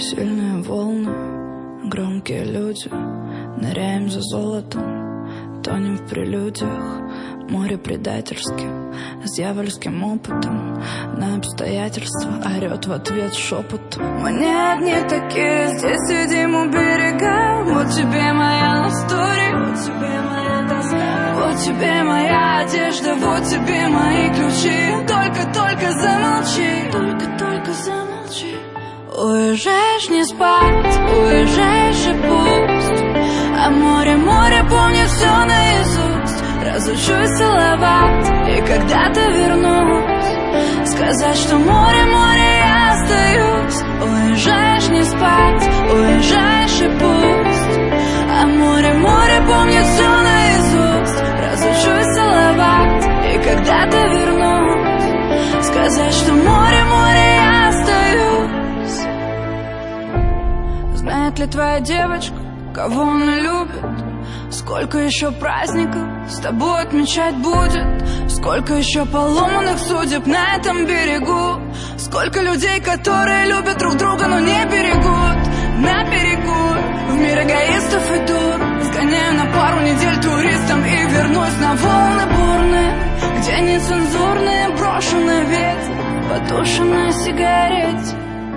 Сильные волны, громкие люди, ныряем за золотом, тонем в прелюдиях. Море предательски, с дьявольским опытом, на обстоятельства орет в ответ шепотом. Мы не одни такие, здесь сидим у берега. Вот тебе моя история, вот тебе моя тоска, вот тебе моя одежда, вот тебе мои ключи. Только замолчи, только замолчи. Уезжаешь не спать, уезжаешь и пусть, а море помнит все наизусть. Разучусь целовать и когда-то вернусь, сказать, что море, я остаюсь. Уезжаешь не спать, уезжаешь и пусть, а море помнит все наизусть. Разучусь целовать и когда-то вернусь, сказать, что море, я остаюсь. Знает ли твоя девочка, кого она любит? Сколько еще праздников с тобой отмечать будет? Сколько еще поломанных судеб на этом берегу? Сколько людей, которые любят друг друга, но не берегут? На берегу в мир эгоистов иду, сгоняю на пару недель туристом и вернусь на волны бурные, где нецензурные брошены ветер, потушенная сигарете.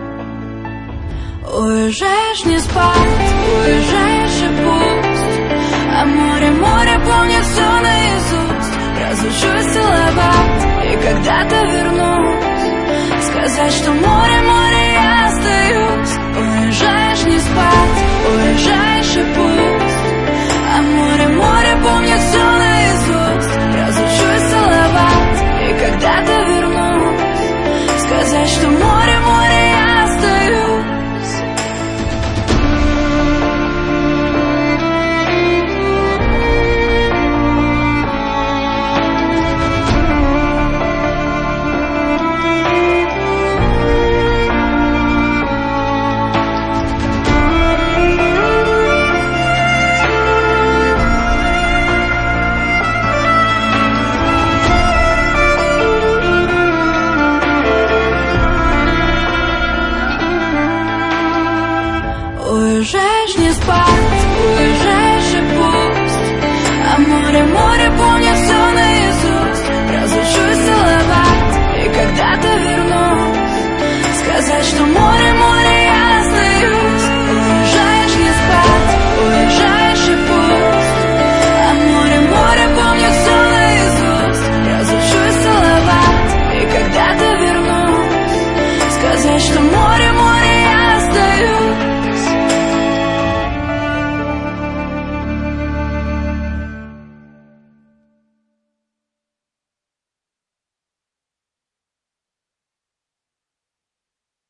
Уезжаешь не спать, уезжаешь и пусть, а море помнит все наизусть. Разучусь целовать и когда-то вернусь, сказать, что море, я остаюсь. Уезжаешь не спать, уезжаешь и пусть, а море помнит все наизусть. Разучусь целовать и когда-то вернусь, сказать, что море, я остаюсь. Уезжаешь не спать, уезжаешь и пусть, а море помнит все наизусть. Разучусь целовать и когда-то вернусь, сказать, что